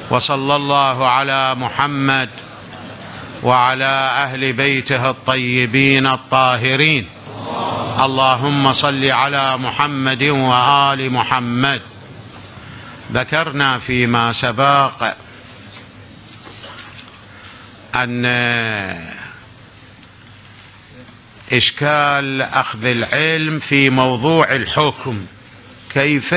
وصلى الله على محمد وعلى أهل بيته الطيبين الطاهرين. اللهم صل على محمد وآل محمد. ذكرنا فيما سبق أن إشكال أخذ العلم في موضوع الحكم، كيف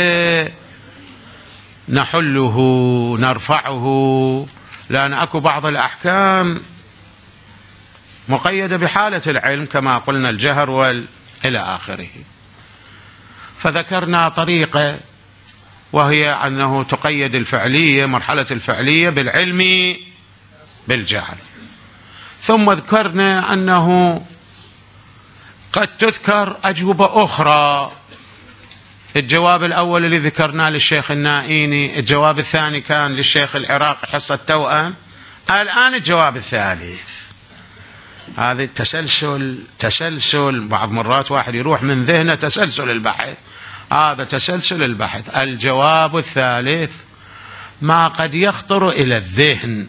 نحله نرفعه، لأن أكو بعض الأحكام مقيدة بحالة العلم كما قلنا الجهر إلى آخره. فذكرنا طريقة وهي أنه تقيد الفعلية، مرحلة الفعلية، بالعلم بالجهل. ثم ذكرنا أنه قد تذكر أجوبة أخرى. الجواب الأول اللي ذكرناه للشيخ النائيني، الجواب الثاني كان للشيخ العراقي حصة توأم، الآن الجواب الثالث. هذا تسلسل بعض مرات واحد يروح من ذهنه تسلسل البحث، هذا تسلسل البحث. الجواب الثالث ما قد يخطر إلى الذهن،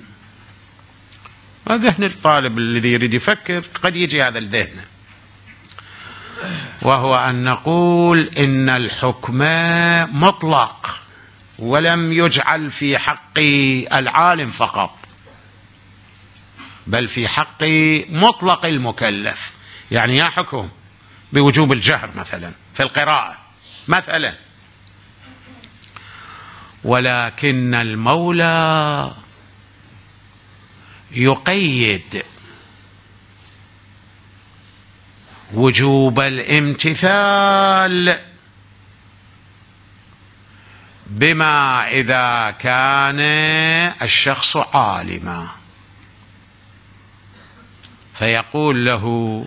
وذهن الطالب الذي يريد يفكر قد يجي هذا الذهن، وهو أن نقول إن الحكم مطلق ولم يجعل في حق العالم فقط، بل في حق مطلق المكلف. يعني يا حكم بوجوب الجهر مثلا في القراءة مثلا، ولكن المولى يقيد وجوب الامتثال بما إذا كان الشخص عالما، فيقول له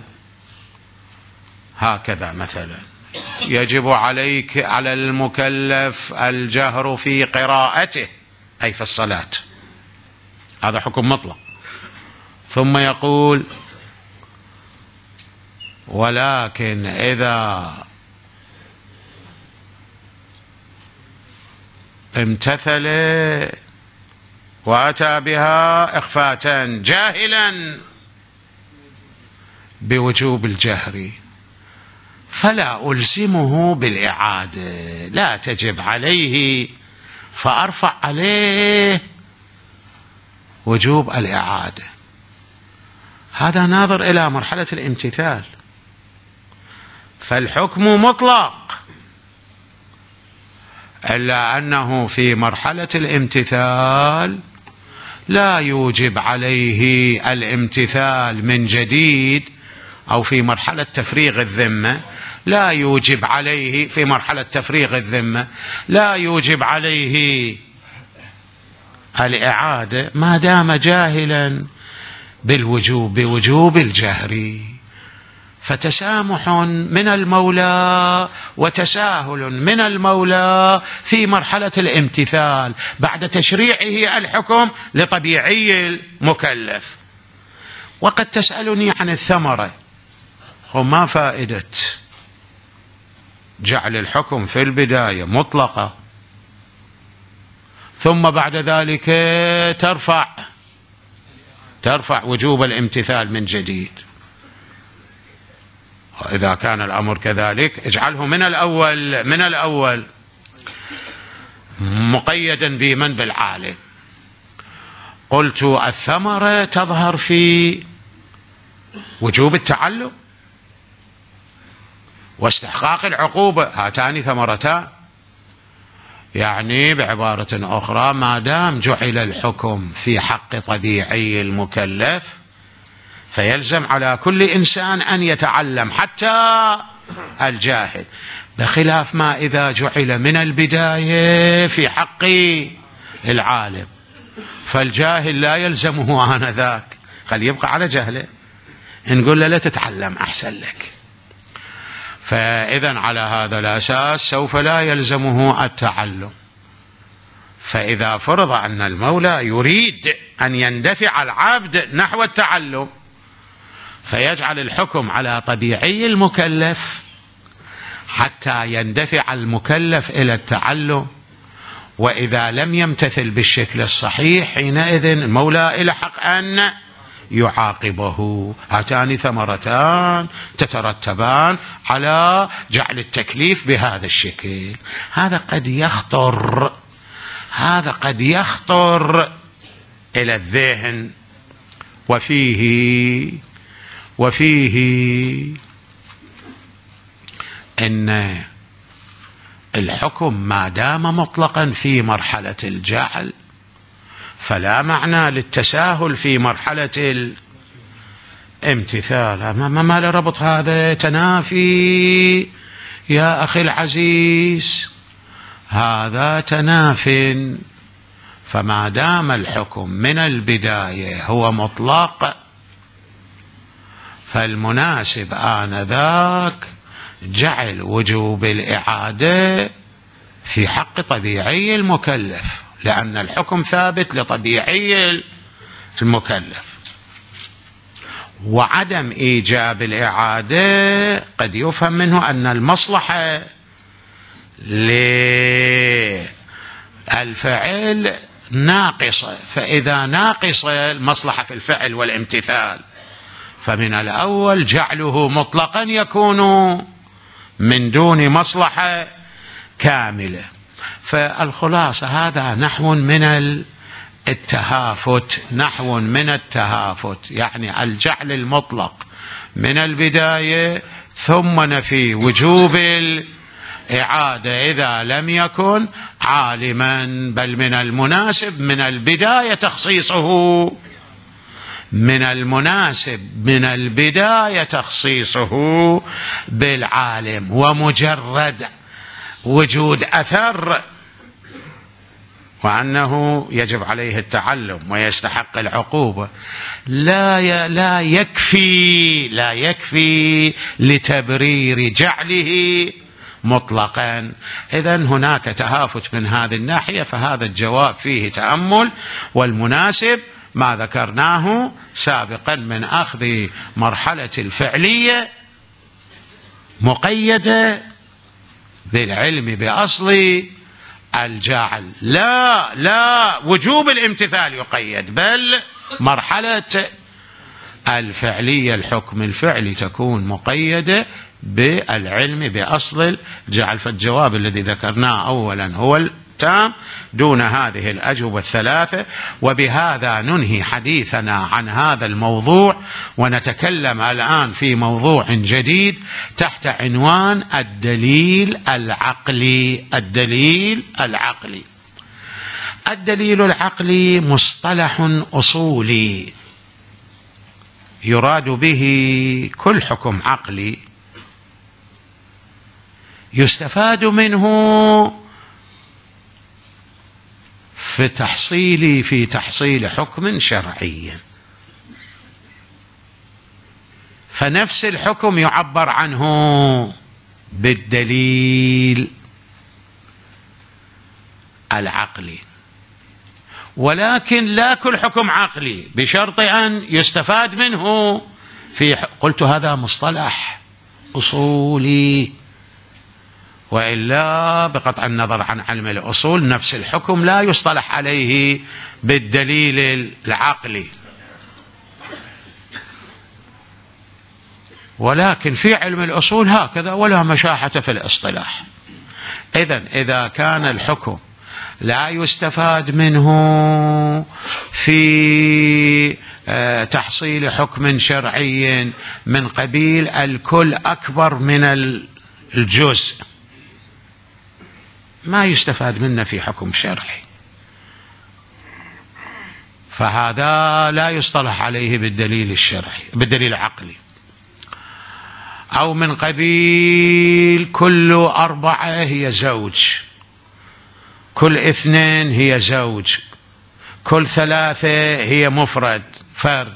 هكذا مثلا: يجب عليك على المكلف الجهر في قراءته، أي في الصلاة، هذا حكم مطلق. ثم يقول: ولكن إذا امتثل وأتى بها إخفاء جاهلا بوجوب الجهر فلا ألزمه بالإعادة، لا تجب عليه، فأرفع عليه وجوب الإعادة. هذا ناظر إلى مرحلة الامتثال، فالحكم مطلق، إلا أنه في مرحلة الامتثال لا يوجب عليه الامتثال من جديد، أو في مرحلة تفريغ الذمة لا يوجب عليه، في مرحلة تفريغ الذمة لا يوجب عليه الإعادة ما دام جاهلا بوجوب الجهر. فتسامح من المولى وتساهل من المولى في مرحلة الامتثال بعد تشريعه الحكم لطبيعي المكلف. وقد تسألني عن الثمرة، وما فائدة جعل الحكم في البداية مطلقة ثم بعد ذلك ترفع وجوب الامتثال من جديد؟ إذا كان الأمر كذلك اجعله من الأول مقيدا بمن بالعالم. قلت الثمرة تظهر في وجوب التعلم واستحقاق العقوبة، هاتان ثمرتان. يعني بعبارة أخرى، ما دام جعل الحكم في حق طبيعي المكلف فيلزم على كل إنسان أن يتعلم حتى الجاهل، بخلاف ما إذا جعل من البداية في حق العالم، فالجاهل لا يلزمه آنذاك، خليه يبقى على جهله، نقول له لا تتعلم أحسن لك. فإذا على هذا الأساس سوف لا يلزمه التعلم. فإذا فرض أن المولى يريد أن يندفع العبد نحو التعلم فيجعل الحكم على طبيعي المكلف حتى يندفع المكلف إلى التعلم، وإذا لم يمتثل بالشكل الصحيح حينئذ المولى إلى حق أن يعاقبه. هاتان ثمرتان تترتبان على جعل التكليف بهذا الشكل. هذا قد يخطر إلى الذهن. وفيه إن الحكم ما دام مطلقا في مرحلة الجعل فلا معنى للتساهل في مرحلة الامتثال. ما لربط هذا تنافي يا أخي العزيز، هذا تناف. فما دام الحكم من البداية هو مطلق فالمناسب آنذاك جعل وجوب الإعادة في حق طبيعي المكلف، لأن الحكم ثابت لطبيعي المكلف. وعدم إيجاب الإعادة قد يفهم منه أن المصلحة للفعل ناقصة، فإذا ناقصة المصلحة في الفعل والامتثال فمن الأول جعله مطلقا يكون من دون مصلحة كاملة. فالخلاصة هذا نحو من التهافت، يعني الجعل المطلق من البداية ثم نفي وجوب الإعادة إذا لم يكن عالما، بل من المناسب من البداية تخصيصه بالعالم، ومجرد وجود أثر وأنه يجب عليه التعلم ويستحق العقوبة لا يكفي لتبرير جعله مطلقا. إذن هناك تهافت من هذه الناحية، فهذا الجواب فيه تأمل، والمناسب ما ذكرناه سابقا من أخذ مرحلة الفعلية مقيدة بالعلم بأصل الجاعل، لا وجوب الامتثال يقيد، بل مرحلة الفعلية الحكم الفعلي تكون مقيدة بالعلم بأصل الجعل. فالجواب الذي ذكرناه أولا هو التام دون هذه الأجوبة الثلاثة. وبهذا ننهي حديثنا عن هذا الموضوع، ونتكلم الآن في موضوع جديد تحت عنوان الدليل العقلي. الدليل العقلي مصطلح أصولي يراد به كل حكم عقلي يستفاد منه في تحصيل حكم شرعي. فنفس الحكم يعبر عنه بالدليل العقلي، ولكن لا كل حكم عقلي بشرط أن يستفاد منه قلت هذا مصطلح أصولي، وإلا بقطع النظر عن علم الأصول نفس الحكم لا يصطلح عليه بالدليل العقلي، ولكن في علم الأصول هكذا ولا مشاحة في الاصطلاح. إذا كان الحكم لا يستفاد منه في تحصيل حكم شرعي من قبيل الكل أكبر من الجزء، ما يستفاد منه في حكم شرعي، فهذا لا يصطلح عليه بالدليل الشرعي بالدليل العقلي. أو من قبيل كل 4 هي زوج، كل 2 هي زوج، كل 3 هي فرد،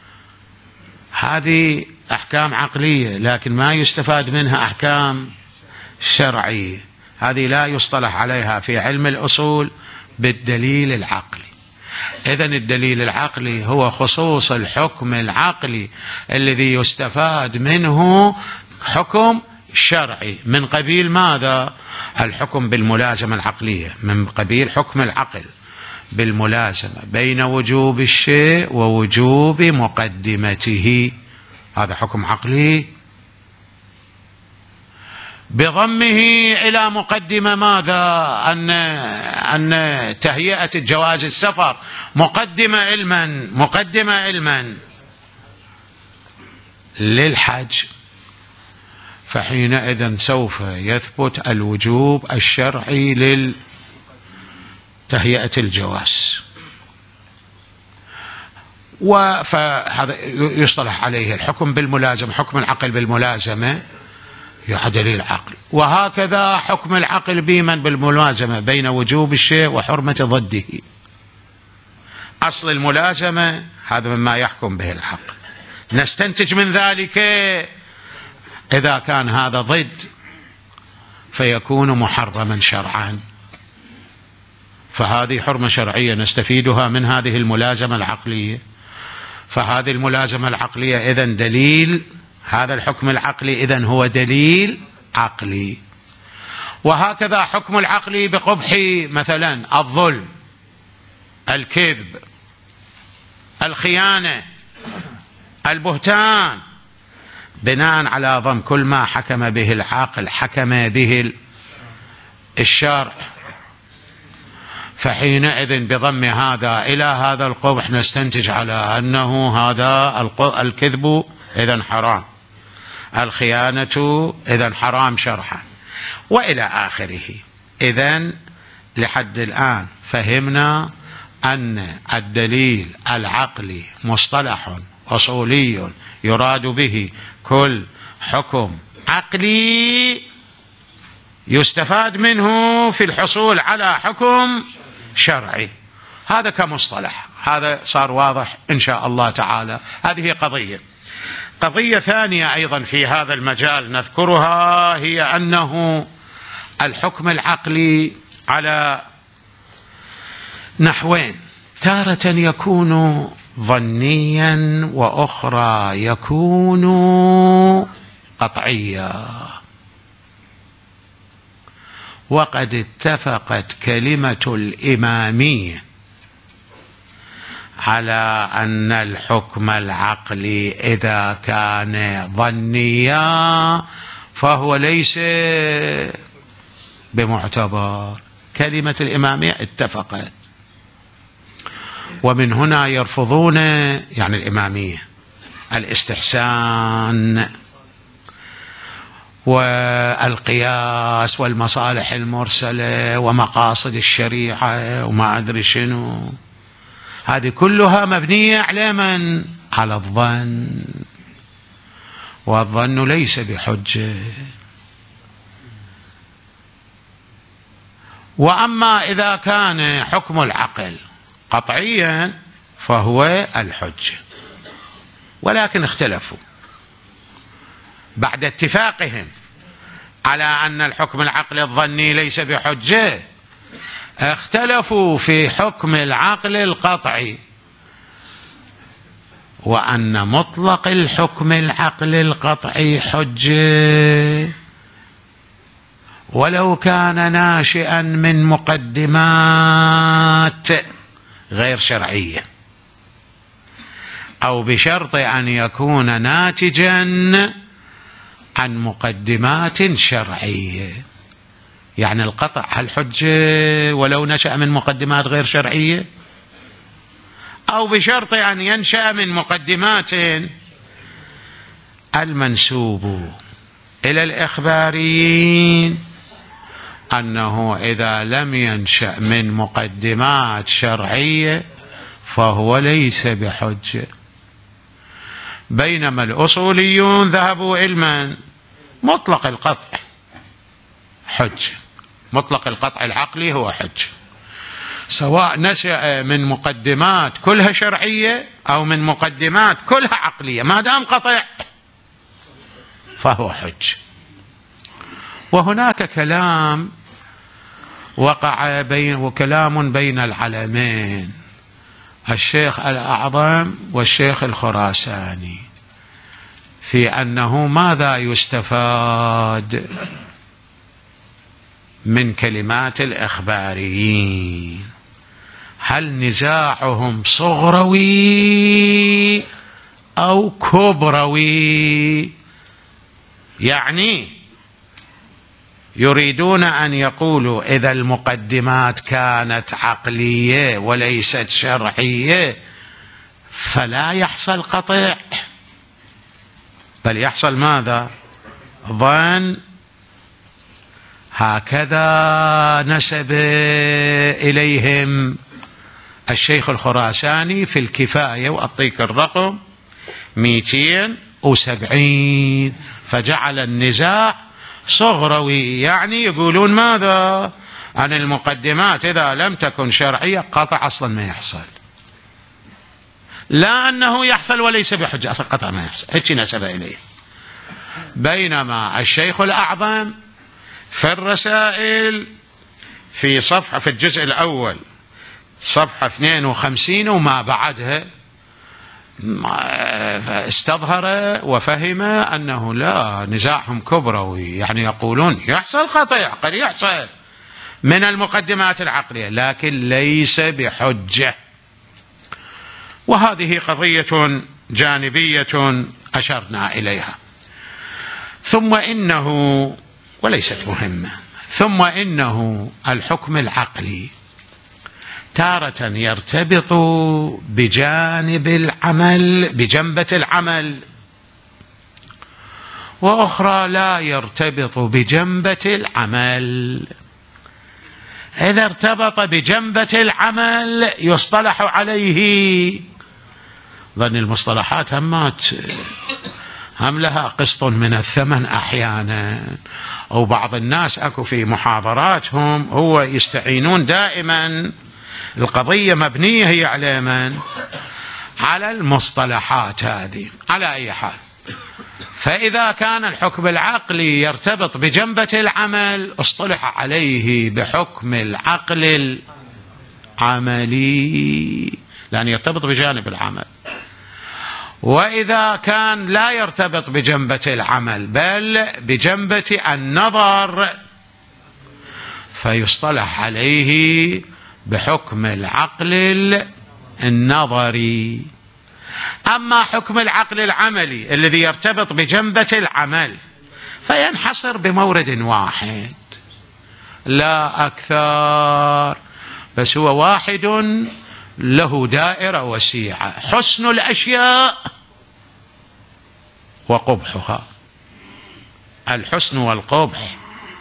هذه أحكام عقلية لكن ما يستفاد منها أحكام شرعية، هذه لا يصطلح عليها في علم الأصول بالدليل العقلي. إذن الدليل العقلي هو خصوص الحكم العقلي الذي يستفاد منه حكم شرعي من قبيل ماذا؟ الحكم بالملازمة العقلية، من قبيل حكم العقل بالملازمة بين وجوب الشيء ووجوب مقدمته، هذا حكم عقلي بضمه إلى مقدمة ماذا؟ أن تهيئة جواز السفر مقدمة علما للحج، فحينئذ سوف يثبت الوجوب الشرعي لتهيئة الجواز، فهذا يصطلح عليه الحكم بالملازمة، حكم العقل بالملازمة دليل عقل. وهكذا حكم العقل بالملازمة بين وجوب الشيء وحرمة ضده، أصل الملازمة هذا مما يحكم به العقل. نستنتج من ذلك إذا كان هذا ضد فيكون محرما شرعا، فهذه حرمة شرعية نستفيدها من هذه الملازمة العقلية. فهذه الملازمة العقلية إذن دليل، هذا الحكم العقلي إذن هو دليل عقلي. وهكذا حكم العقلي بقبح مثلا الظلم، الكذب، الخيانة، البهتان، بناء على ضم كل ما حكم به العاقل حكم به الشرع، فحينئذ بضم هذا إلى هذا القبح نستنتج على أنه هذا الكذب إذن حرام، الخيانة إذن حرام شرعا، وإلى آخره. إذن لحد الآن فهمنا أن الدليل العقلي مصطلح أصولي يراد به كل حكم عقلي يستفاد منه في الحصول على حكم شرعي، هذا كمصطلح، هذا صار واضح إن شاء الله تعالى. هذه قضية ثانية أيضا في هذا المجال نذكرها، هي أنه الحكم العقلي على نحوين، تارة يكون ظنيا وأخرى يكون قطعيا. وقد اتفقت كلمة الإمامية على أن الحكم العقلي إذا كان ظنيا فهو ليس بمعتبر. كلمة الإمامية اتفقت، ومن هنا يرفضون يعني الإمامية الاستحسان والقياس والمصالح المرسلة ومقاصد الشريعة وما أدري شنو، هذه كلها مبنية على من؟ على الظن، والظن ليس بحجة. وأما إذا كان حكم العقل قطعيا فهو الحجة، ولكن اختلفوا بعد اتفاقهم على أن الحكم العقلي الظني ليس بحجة، اختلفوا في حكم العقل القطعي، وأن مطلق الحكم العقل القطعي حجة ولو كان ناشئا من مقدمات غير شرعية، أو بشرط أن يكون ناتجا عن مقدمات شرعية. يعني القطع هل حجة ولو نشأ من مقدمات غير شرعية، أو بشرط أن ينشأ من مقدمات المنسوب إلى الإخباريين أنه إذا لم ينشأ من مقدمات شرعية فهو ليس بحجة. بينما الأصوليون ذهبوا إلى مطلق القطع حج، مطلق القطع العقلي هو حج، سواء نشأ من مقدمات كلها شرعية أو من مقدمات كلها عقلية، ما دام قطع فهو حج. وهناك كلام وقع وكلام بين العلمين، الشيخ الأعظم والشيخ الخراساني، في أنه ماذا يستفاد من كلمات الإخباريين؟ هل نزاعهم صغروي أو كبروي؟ يعني يريدون أن يقولوا إذا المقدمات كانت عقلية وليست شرعية فلا يحصل قطع، بل يحصل ماذا؟ ظن. هكذا نسب إليهم الشيخ الخراساني في الكفاية، وأعطيك الرقم 270، فجعل النزاع صغروي، يعني يقولون ماذا؟ عن المقدمات إذا لم تكن شرعية قطع أصلا ما يحصل، لا أنه يحصل وليس بحجة، أصلا قطع ما يحصل، هيك نسب إليه. بينما الشيخ الأعظم في الرسائل في صفحة في الجزء الأول صفحة 52 وما بعدها استظهر وفهم أنه لا، نزاعهم كبروي، يعني يقولون يحصل قطع، قد يحصل من المقدمات العقلية لكن ليس بحجة. وهذه قضية جانبية أشرنا إليها. ثم إنه، وليست مهمة، ثم إنه الحكم العقلي تارة يرتبط بجانب العمل، بجنبة العمل، وأخرى لا يرتبط بجنبة العمل. إذا ارتبط بجنبة العمل يصطلح عليه. ظن المصطلحات هم لها قسط من الثمن أحيانا، أو بعض الناس أكو في محاضراتهم هو يستعينون دائما، القضية مبنية هي على من؟ على المصطلحات هذه. على أي حال، فإذا كان الحكم العقلي يرتبط بجنبة العمل اصطلح عليه بحكم العقل العملي، لأن يرتبط بجانب العمل. وإذا كان لا يرتبط بجنبة العمل بل بجنبة النظر فيصطلح عليه بحكم العقل النظري. أما حكم العقل العملي الذي يرتبط بجنبة العمل فينحصر بمورد واحد لا أكثر، بس هو واحد له دائرة وسيعة: حسن الأشياء وقبحها. الحسن والقبح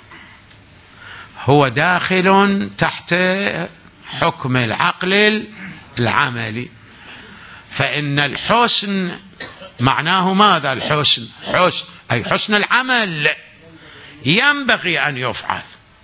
هو داخل تحت حكم العقل العملي. فإن الحسن معناه ماذا؟ الحسن أي حسن العمل ينبغي أن يفعل،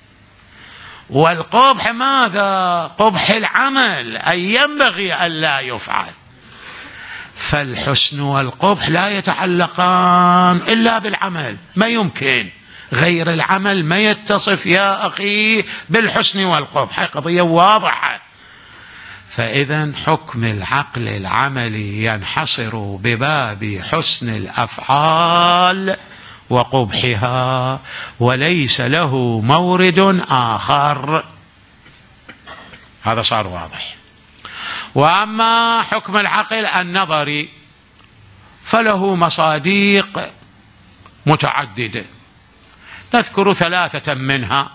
والقبح ماذا؟ قبح العمل أي ينبغي أن لا يفعل. فالحسن والقبح لا يتعلقان إلا بالعمل، ما يمكن غير العمل ما يتصف يا أخي بالحسن والقبح، قضية واضحة. فإذا حكم العقل العملي ينحصر بباب حسن الأفعال وقبحها وليس له مورد آخر. هذا صار واضح. وأما حكم العقل النظري فله مصادق متعددة، نذكر 3 منها،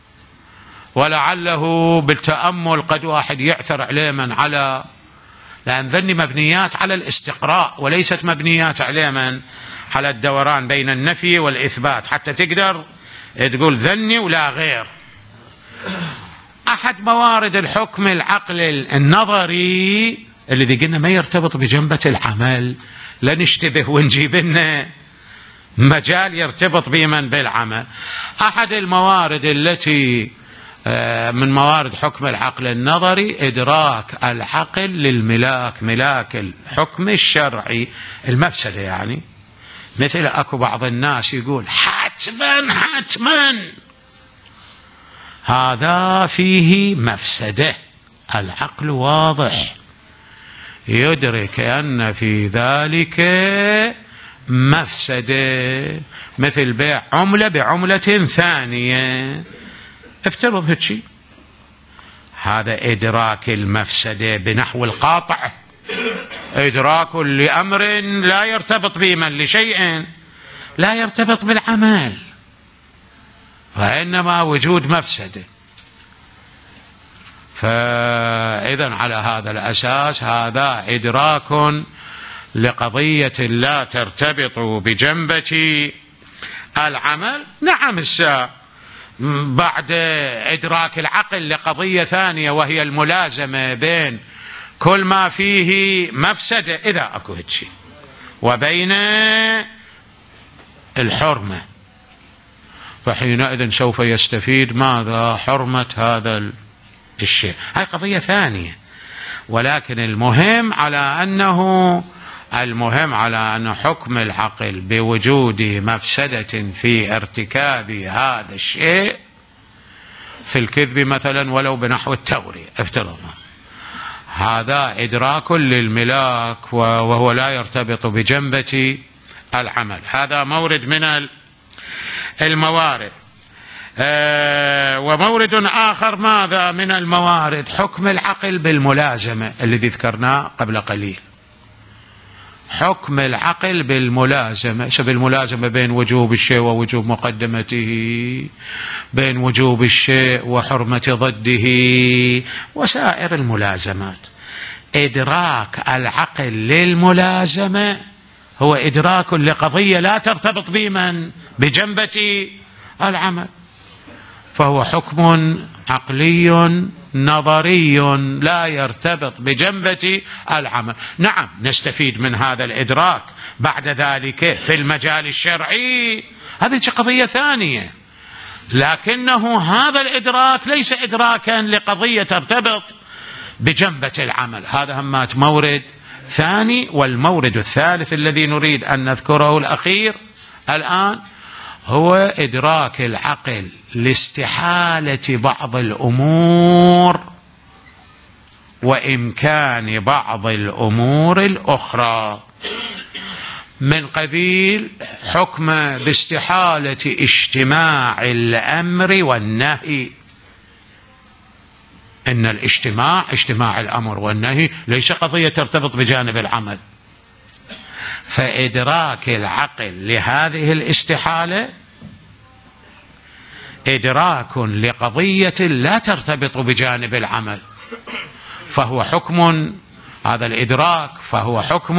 ولعله بالتأمل قد واحد يعثر عليه من على، لأن ذني مبنيات على الاستقراء وليست مبنيات عليه من على الدوران بين النفي والإثبات، حتى تقدر تقول ذني ولا غير. أحد موارد الحكم العقل النظري الذي قلنا ما يرتبط بجنبة العمل، لا نشتبه ونجيب لنا مجال يرتبط بمن بالعمل. أحد الموارد التي من موارد حكم العقل النظري إدراك العقل للملاك، ملاك الحكم الشرعي، المفسدة. يعني مثل أكو بعض الناس يقول حتما هذا فيه مفسدة، العقل واضح يدرك أن في ذلك مفسدة، مثل بيع عملة بعملة ثانية، افترض هالشي، هذا إدراك المفسدة بنحو القاطع، إدراك لأمر لا يرتبط بمن لشيء لا يرتبط بالعمل، وإنما وجود مفسدة. فإذا على هذا الأساس هذا إدراك لقضية لا ترتبط بجنبة العمل. نعم، بعد إدراك العقل لقضية ثانية وهي الملازمة بين كل ما فيه مفسدة إذا أكو هالشي وبين الحرمة، فحينئذ سوف يستفيد ماذا؟ حرمة هذا الشيء. هاي قضية ثانية، ولكن المهم على أن حكم العقل بوجود مفسدة في ارتكاب هذا الشيء في الكذب مثلا ولو بنحو التورية افترضنا، هذا إدراك للملاك وهو لا يرتبط بجنبة العمل. هذا مورد من الموارد. ومورد آخر ماذا من الموارد؟ حكم العقل بالملازمة الذي ذكرناه قبل قليل. حكم العقل بالملازمة بين وجوب الشيء ووجوب مقدمته، بين وجوب الشيء وحرمة ضده وسائر الملازمات. إدراك العقل للملازمة هو إدراك لقضية لا ترتبط بمن؟ بجنبة العمل، فهو حكم عقلي نظري لا يرتبط بجنبة العمل. نعم، نستفيد من هذا الإدراك بعد ذلك في المجال الشرعي، هذه قضية ثانية، لكنه هذا الإدراك ليس إدراكا لقضية ترتبط بجنبة العمل. هذا همات مورد ثاني. والمورد الثالث الذي نريد أن نذكره الأخير الآن هو إدراك العقل لاستحالة بعض الأمور وإمكان بعض الأمور الأخرى، من قبيل حكم باستحالة اجتماع الأمر والنهي. إن اجتماع الأمر والنهي ليس قضية ترتبط بجانب العمل، فإدراك العقل لهذه الاستحالة إدراك لقضية لا ترتبط بجانب العمل، فهو حكم، هذا الإدراك فهو حكم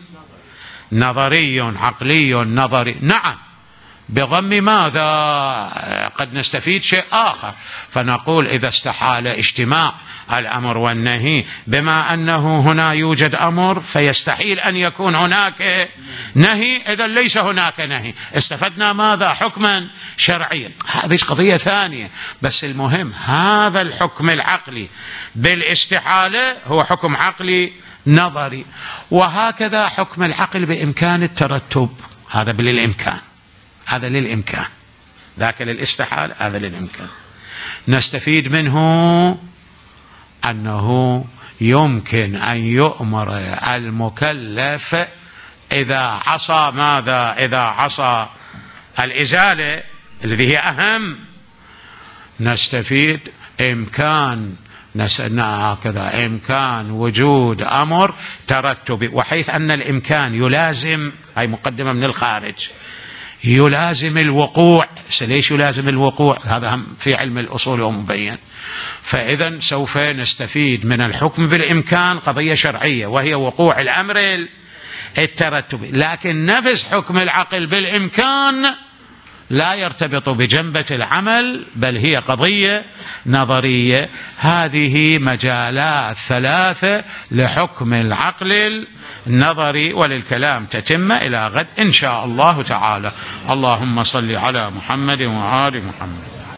نظري عقلي نظري. نعم، بضم ماذا؟ قد نستفيد شيء آخر، فنقول إذا استحال اجتماع الأمر والنهي بما أنه هنا يوجد أمر فيستحيل أن يكون هناك نهي، إذا ليس هناك نهي، استفدنا ماذا؟ حكما شرعيا. هذه قضية ثانية، بس المهم هذا الحكم العقلي بالاستحالة هو حكم عقلي نظري. وهكذا حكم العقل بإمكان الترتب، هذا للإمكان، هذا للإمكان، ذاك للاستحالة، هذا للإمكان. نستفيد منه أنه يمكن أن يؤمر المكلف إذا عصى ماذا؟ إذا عصى الإزالة الذي هي أهم، نستفيد إمكان هكذا إمكان وجود أمر ترتب، وحيث أن الإمكان يلازم، هاي مقدمة من الخارج، يلازم الوقوع. ليش يلازم الوقوع؟ هذا هم في علم الأصول ومبين. فإذا سوف نستفيد من الحكم بالإمكان قضية شرعية وهي وقوع الأمر الترتبي، لكن نفس حكم العقل بالإمكان لا يرتبط بجنبة العمل، بل هي قضية نظرية. هذه مجالات ثلاثة لحكم العقل النظري، وللكلام تتم إلى غد إن شاء الله تعالى. اللهم صل على محمد وآل محمد.